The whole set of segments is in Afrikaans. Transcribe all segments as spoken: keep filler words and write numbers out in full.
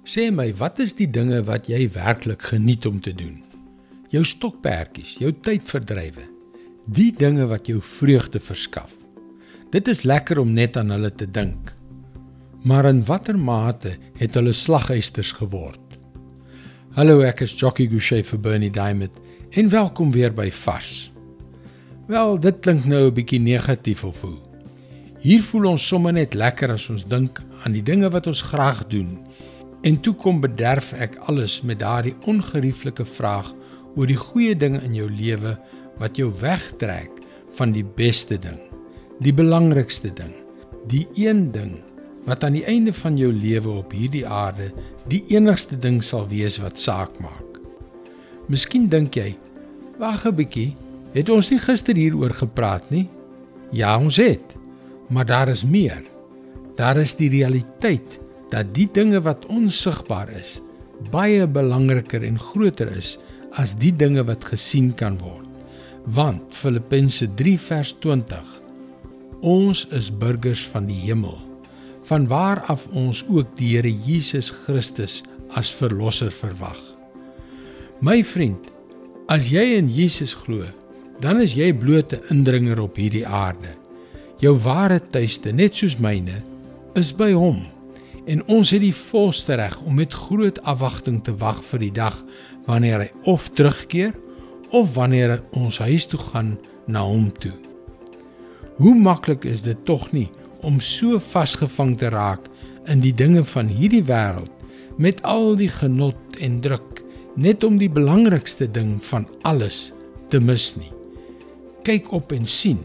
Sê my, wat is die dinge wat jy werklik geniet om te doen? Jou stokperdjies, jou tydverdrywe, die dinge wat jou vreugde verskaf. Dit is lekker om net aan hulle te dink. Maar in watter mate het hulle slaghuisters geword? Hallo, ek is Jockey Gouchee vir Bernie Diamond en welkom weer by Vars. Wel, dit klink nou 'n bietjie negatief of hoe. Hier voel ons sommer net lekker as ons dink aan die dinge wat ons graag doen. En toe kom bederf ek alles met daardie ongerieflike vraag oor die goeie dinge in jou lewe wat jou wegtrek van die beste ding, die belangrikste ding, die een ding wat aan die einde van jou lewe op hierdie aarde die enigste ding sal wees wat saak maak. Miskien dink jy, wag 'n bietjie, het ons nie gister hieroor gepraat nie? Ja, ons het, maar daar is meer. Daar is die realiteit dat die dinge wat onsigbaar is, baie belangriker en groter is as die dinge wat gesien kan word. Want Filippense drie vers twintig, ons is burgers van die hemel, van waar af ons ook die Here Jesus Christus as verlosser verwag. My vriend, as jy in Jesus glo, dan is jy bloot 'n indringer op hierdie aarde. Jou ware tuiste, net soos myne, is by hom. En ons het die volste reg om met groot afwagting te wag vir die dag wanneer hy of terugkeer of wanneer ons huis toe gaan na hom toe. Hoe maklik is dit tog nie om so vasgevang te raak in die dinge van hierdie wêreld met al die genot en druk, net om die belangrikste ding van alles te mis nie. Kyk op en sien,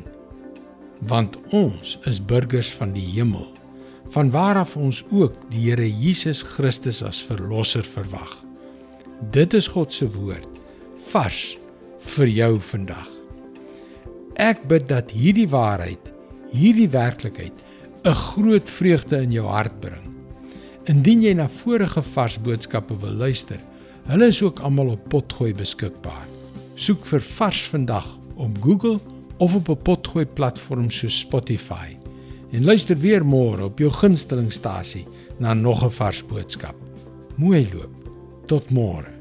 want ons is burgers van die hemel, van waaraf ons ook die Here Jesus Christus as verlosser verwag. Dit is God se woord, vars vir jou vandag. Ek bid dat hierdie waarheid, hierdie werklikheid, 'n groot vreugde in jou hart bring. Indien jy na vorige vars boodskappe wil luister, hulle is ook almal op Potgooi beskikbaar. Soek vir Vars vandag op Google of op 'n Potgooi platform soos Spotify. En luister weer môre op jou gunstelingstasie na nog 'n vars boodskap. Mooi loop. Tot môre.